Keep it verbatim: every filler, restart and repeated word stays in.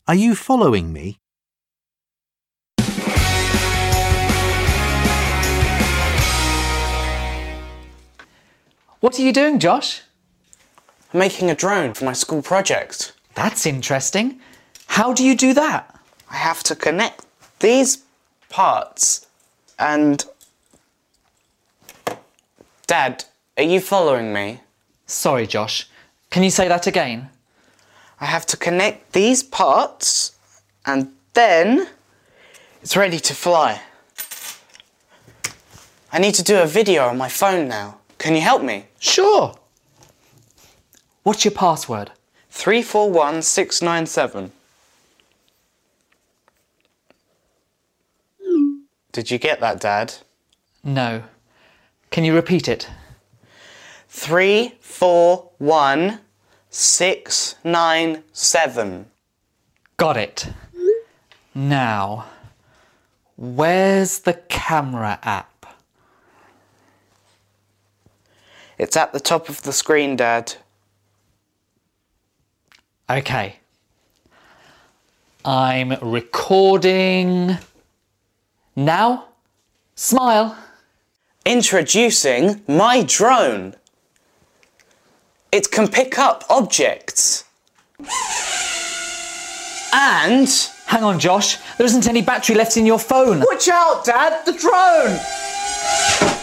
Are you following me? What are you doing, Josh? I'm making a drone for my school project. That's interesting. How do you do that? I have to connect these parts and... Dad, are you following me? Sorry, Josh. Can you say that again? I have to connect these parts and then it's ready to fly. I need to do a video on my phone now. Can you help me? Sure. What's your password? three four one six nine seven. Did you get that, Dad? No. Can you repeat it? three four one six nine seven. Got it. Now, where's the camera app? It's at the top of the screen, Dad. Okay. I'm recording now. Smile. Introducing my drone. It can pick up objects. And... Hang on, Josh. There isn't any battery left in your phone. Watch out, Dad! The drone!